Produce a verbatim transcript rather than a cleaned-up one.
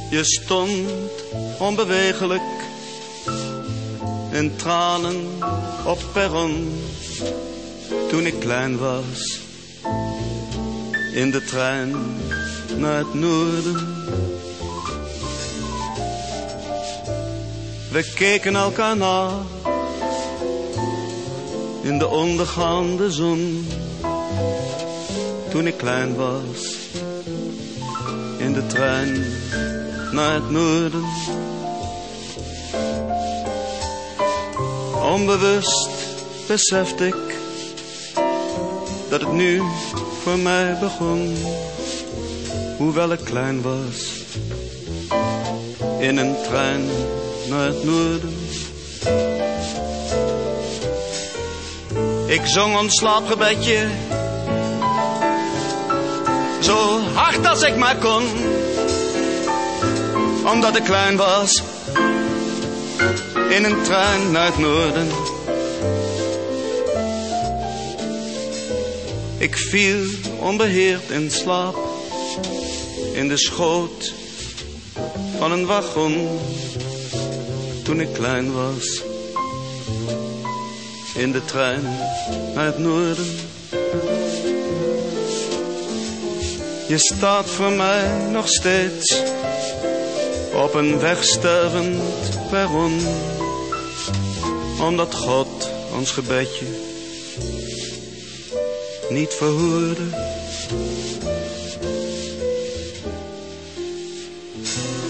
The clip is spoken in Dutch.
Je stond onbewegelijk in tranen op perron toen ik klein was, in de trein naar het noorden. We keken elkaar na in de ondergaande zon toen ik klein was, in de trein naar het noorden. Onbewust besefte ik dat het nu voor mij begon, hoewel ik klein was, in een trein naar het noorden. Ik zong ons slaapgebedje zo hard als ik maar kon, omdat ik klein was, in een trein naar het noorden. Ik viel onbeheerd in slaap in de schoot van een wagon toen ik klein was, in de trein naar het noorden. Je staat voor mij nog steeds op een wegstervend perron, omdat God ons gebedje niet verhoorde.